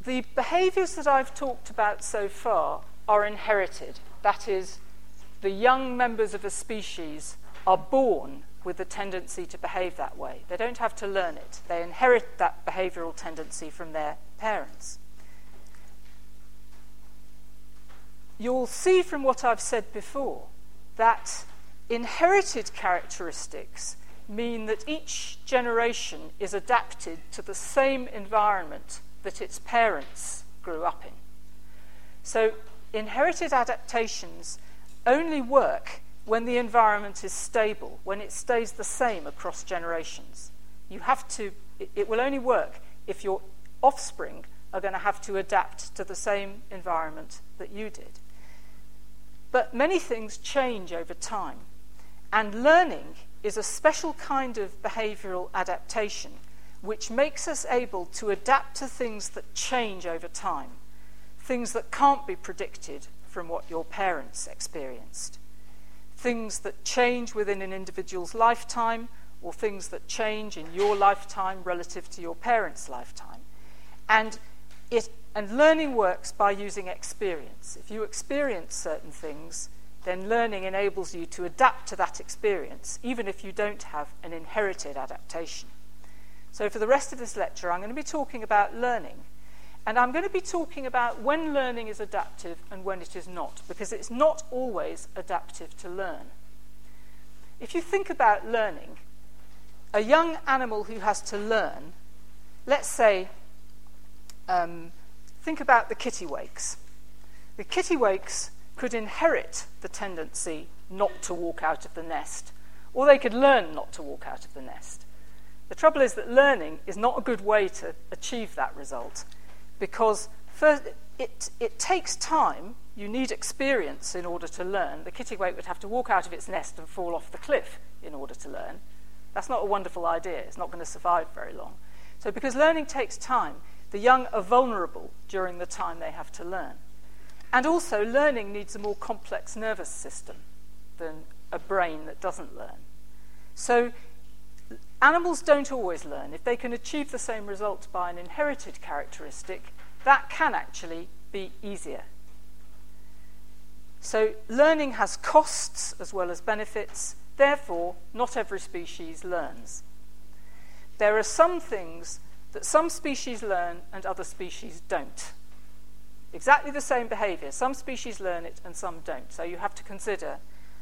the behaviours that I've talked about so far are inherited. That is, the young members of a species are born with the tendency to behave that way. They don't have to learn it. They inherit that behavioural tendency from their parents. You'll see from what I've said before that inherited characteristics mean that each generation is adapted to the same environment that its parents grew up in. So inherited adaptations only work when the environment is stable, when it stays the same across generations. It will only work if your offspring are going to have to adapt to the same environment that you did. But many things change over time, and learning is a special kind of behavioural adaptation which makes us able to adapt to things that change over time, things that can't be predicted from what your parents experienced, things that change within an individual's lifetime, or things that change in your lifetime relative to your parents' lifetime. And learning works by using experience. If you experience certain things, then learning enables you to adapt to that experience, even if you don't have an inherited adaptation. So for the rest of this lecture, I'm going to be talking about learning. And I'm going to be talking about when learning is adaptive and when it is not, because it's not always adaptive to learn. If you think about learning, a young animal who has to learn, let's say, think about the kittiwakes. The kittiwakes could inherit the tendency not to walk out of the nest, or they could learn not to walk out of the nest. The trouble is that learning is not a good way to achieve that result, because first, it takes time. You need experience in order to learn. The kittiwake would have to walk out of its nest and fall off the cliff in order to learn. That's not a wonderful idea. It's not going to survive very long. So because learning takes time, the young are vulnerable during the time they have to learn. And also, learning needs a more complex nervous system than a brain that doesn't learn. So animals don't always learn. If they can achieve the same result by an inherited characteristic, that can actually be easier. So learning has costs as well as benefits. Therefore, not every species learns. There are some things that some species learn and other species don't. Exactly the same behaviour. Some species learn it and some don't. So you have to consider,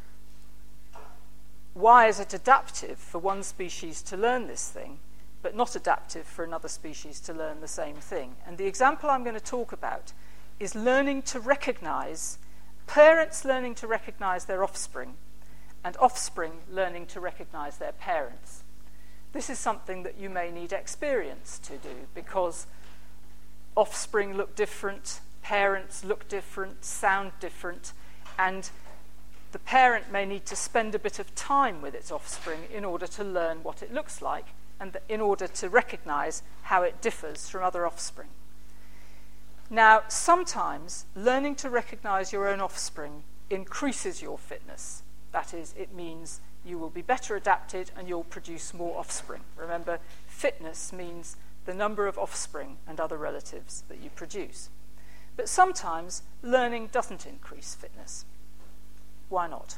why is it adaptive for one species to learn this thing, but not adaptive for another species to learn the same thing? And the example I'm going to talk about is learning to recognise, parents learning to recognise their offspring, and offspring learning to recognise their parents. This is something that you may need experience to do, because offspring look different, parents look different, sound different, and the parent may need to spend a bit of time with its offspring in order to learn what it looks like and in order to recognise how it differs from other offspring. Now, sometimes learning to recognise your own offspring increases your fitness. That is, it means you will be better adapted and you'll produce more offspring. Remember, fitness means the number of offspring and other relatives that you produce. But sometimes learning doesn't increase fitness. Why not?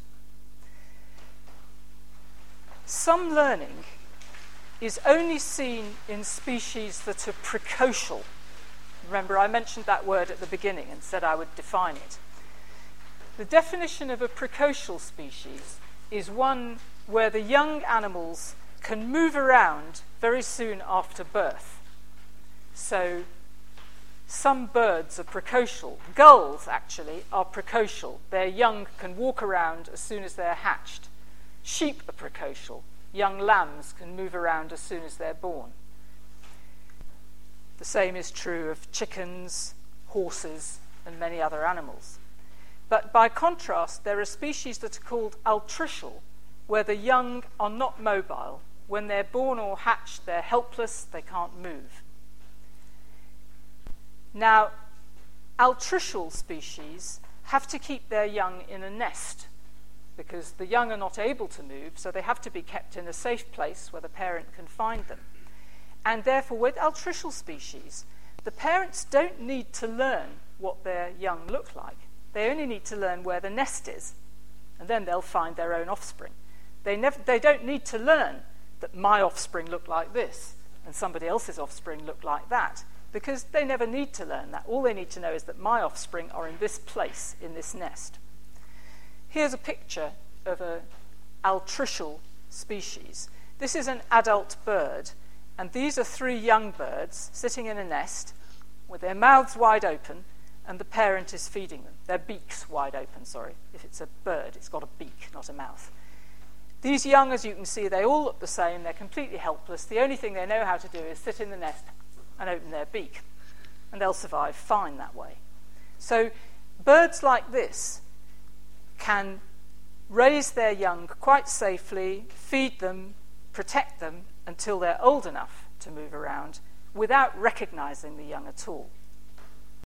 Some learning is only seen in species that are precocial. Remember, I mentioned that word at the beginning and said I would define it. The definition of a precocial species is one where the young animals can move around very soon after birth. So some birds are precocial. Gulls, actually, are precocial. Their young can walk around as soon as they're hatched. Sheep are precocial. Young lambs can move around as soon as they're born. The same is true of chickens, horses, and many other animals. But by contrast, there are species that are called altricial, where the young are not mobile. When they're born or hatched, they're helpless, they can't move. Now, altricial species have to keep their young in a nest because the young are not able to move, so they have to be kept in a safe place where the parent can find them. And therefore, with altricial species, the parents don't need to learn what their young look like. They only need to learn where the nest is, and then they'll find their own offspring. They don't need to learn that my offspring look like this and somebody else's offspring look like that, because they never need to learn that. All they need to know is that my offspring are in this place, in this nest. Here's a picture of an altricial species. This is an adult bird, and these are 3 young birds sitting in a nest with their mouths wide open, and the parent is feeding them. Their beaks wide open, sorry. If it's a bird, it's got a beak, not a mouth. These young, as you can see, they all look the same. They're completely helpless. The only thing they know how to do is sit in the nest and open their beak, and they'll survive fine that way. So birds like this can raise their young quite safely, feed them, protect them until they're old enough to move around without recognizing the young at all.